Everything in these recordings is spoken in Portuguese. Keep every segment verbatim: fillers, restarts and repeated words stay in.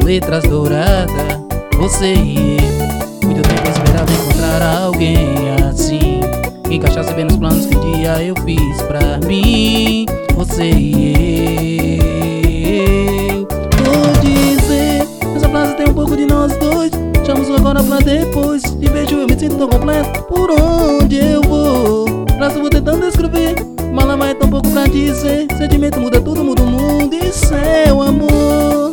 letras douradas, você e eu. Muito tempo eu esperava encontrar alguém assim, que encaixasse bem nos planos que um dia eu fiz pra mim. Você e eu. Vou dizer, essa frase tem um pouco de nós dois. Deixamos agora pra depois. Te vejo, eu me sinto tão completo. Por onde eu vou? Frase vou tentando escrever, mala mas é tão pouco pra dizer. Sentimento muda tudo, muda o mundo. Isso é o amor.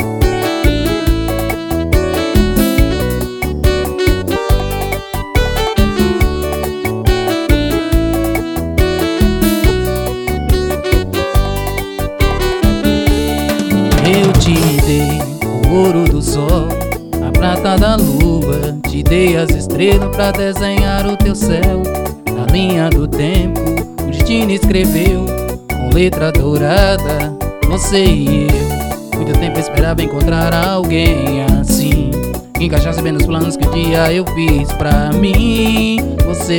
Eu te dei o ouro do sol, a prata da lua, te dei as estrelas pra desenhar o teu céu. Na linha do tempo, o destino escreveu com letra dourada, você e eu. Muito tempo eu esperava encontrar alguém assim, que encaixasse bem nos planos que um dia eu fiz pra mim. Você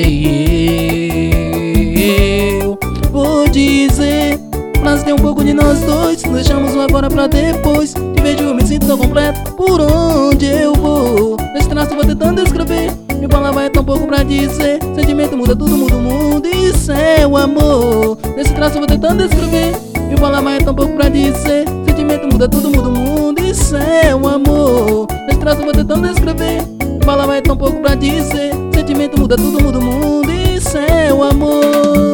e eu. Vou dizer, mas tem um pouco de nós dois. Não deixamos o agora pra depois. Te vejo, eu me sinto tão completo. Por onde eu vou? Nesse traço vou tentando escrever, minha palavra é tão pouco pra dizer. Sentimento muda tudo, muda o mundo. Isso é o amor. Nesse traço vou tentando escrever, minha palavra é tão pouco pra dizer. Sentimento muda tudo, muda o mundo. Isso é o amor. Nesse traço vou tentando escrever, minha palavra é tão pouco pra dizer. Sentimento muda tudo, muda o mundo. Isso é o amor.